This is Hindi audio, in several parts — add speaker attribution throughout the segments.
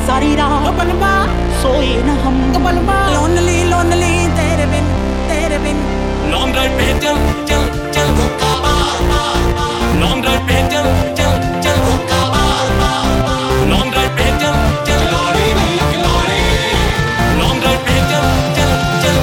Speaker 1: सारी रात सोए न हम। लोनली लोनली तेरे बिन
Speaker 2: लॉन्ग ड्राइव पे चल चल चल लॉन्ग ड्राइव पे चल चल चल लॉन्ग ड्राइव पे चल चल लॉन्ग ड्राइव पे चल चल चल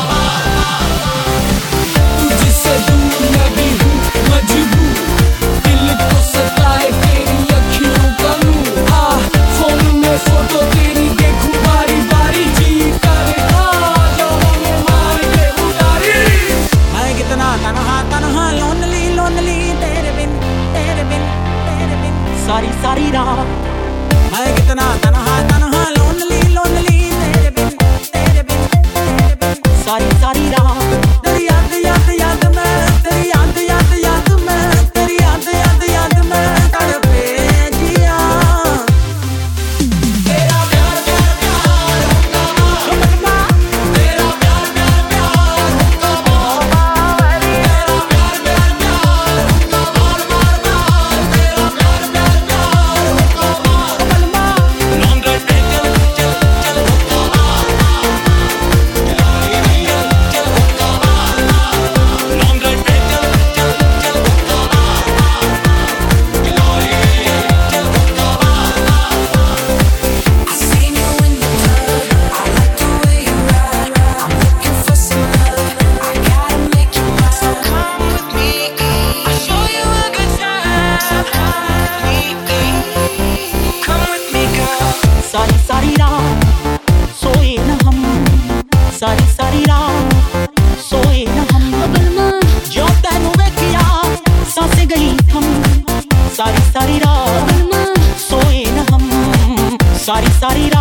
Speaker 3: तुझसे दूर मैं भी हूँ मजबूर, दिल को सताए तेरी अखियों का नूर। फोन में फोटो तेरी देखूं बारी बारी, जी करे जाऊं मार के उतारी।
Speaker 1: मैं कितना तन्हा तन्हा लोनली लोनली तेरे बिन सारी सारी रात। मैं कितना तन्हा तन्हा लोनली लोनली तेरे बिन सारी सारी रात। तेरी याद याद याद मैं, तेरी याद याद याद मैं, तेरी याद याद याद मैं तड़पे जिया।
Speaker 3: तेरा प्यार प्यार प्यार होगा
Speaker 1: बलमा
Speaker 3: तेरा प्यार प्यार प्यार होगा तेरा प्यार प्यार प्यार होगा बार बार बार। तेरा प्यार प्यार प्यार होगा
Speaker 1: बलमा
Speaker 2: लॉन्ग ड्राइव पे चल चल चल लॉन्ग ड्राइव पे चल चल चल
Speaker 4: I seen you in the club. I like the way you ride. I'm looking for some love. I gotta make you mine. So come with me. I'll show you a good time. So come with me. Come with me, girl.
Speaker 1: सारी सारी रात सोए न हम। सारी सारी रात सोए न हम। जो तेनू वेखिया सांसें गई थम। सारी सारी रात सोए न हम। सारी सारी रात